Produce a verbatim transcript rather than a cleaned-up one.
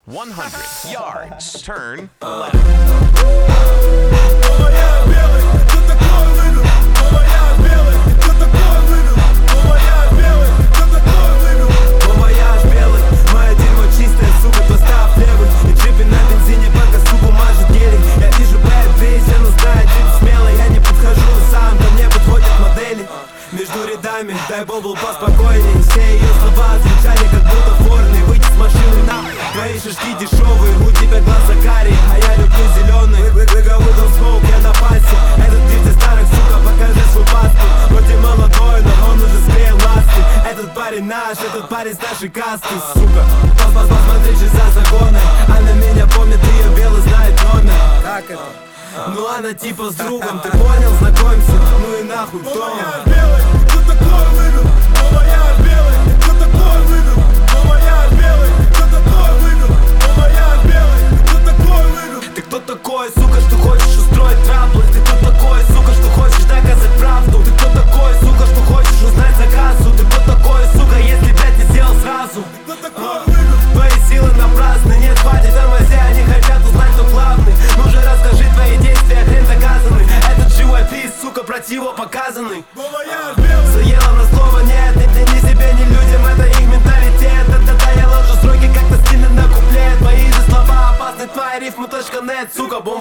one hundred yards, turn left. Между рядами, дай бобл поспокойней. Все ее слова звучали как будто форны. Выйти с машины на твои шишки дешевые. У тебя глаза карие, а я люблю зеленые. Выговый дом смоук, я на пассе. Этот тридцать старых, сука, покажи свой паспорт. Вроде молодой, но он уже склеил ласты. Этот парень наш, этот парень с нашей касты, сука. Пас-пас, посмотри же за законы. Она меня помнит, ее белый знает номер. Как это? Ну она типа с другом, ты понял, знакомься. Ну и нахуй, кто он? Кто такой выиграл? Мама, я белый. Кто такой выиграл? Мама, я белый. Кто такой выиграл? Мама, я белый. Кто такой выиграл? Ты кто такой, сука, что хочешь устроить траблы? Ты кто такой, сука, что хочешь доказать правду? Ты кто такой, сука, что хочешь узнать заказу? Ты кто такой, сука, если блядь не сделал сразу? Кто такой выиграл? Твои силы напрасны, нет, хватит тормози, они хотят узнать, кто главный. Ну же расскажи твои действия, хрен доказаны. Этот живопис, сука, противопоказанный. Заела на слово нет, ни, ни, ни себе, ни людям, это их менталитет. Да-да-да, я ложу строки, как на стены на куплет. Мои же слова опасны, твои рифмы точка нет, сука, бомба.